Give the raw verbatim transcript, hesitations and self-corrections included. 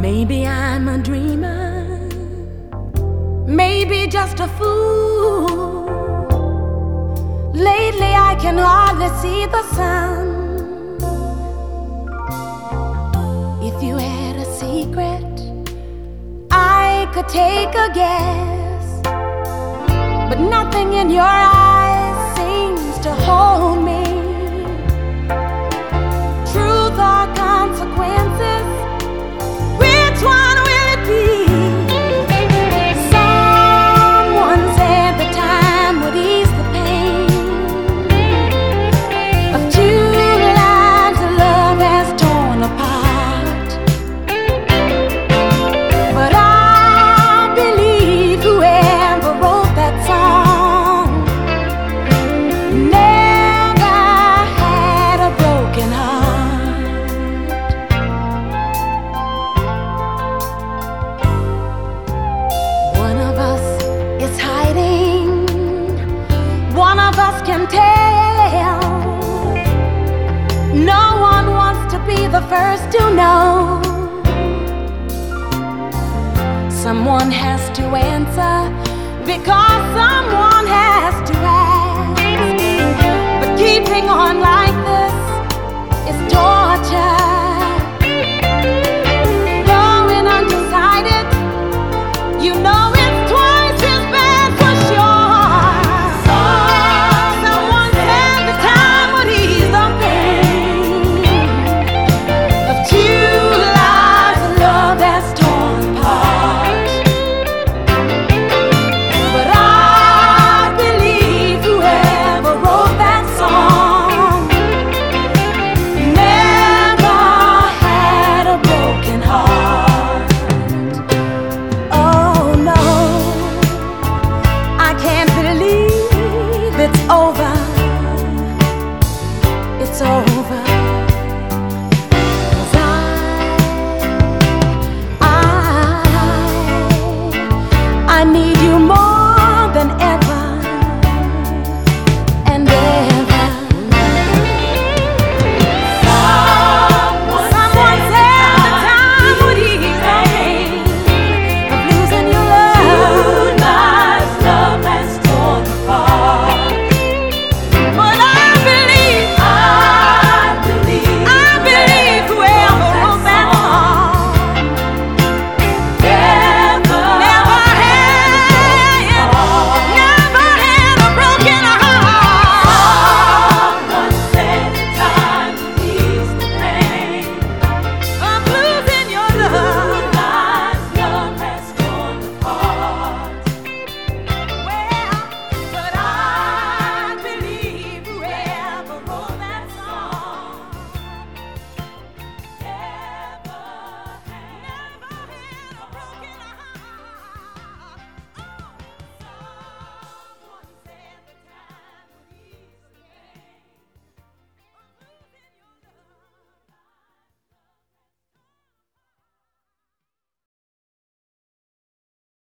Maybe I'm a dreamer, maybe just a fool. Lately I can hardly see the sun. If you had a secret, I could take a guess, but nothing in your eyes seems to hold me. Truth or consequences, which one will it be? Someone said the time would ease the pain of two lives of love has torn apart. But I believe whoever wrote that song never had a broken heart. One of us is hiding, one of us can tell. No one wants to be the first to know. Someone has to answer because someone has to ask. But keeping on like this is torture.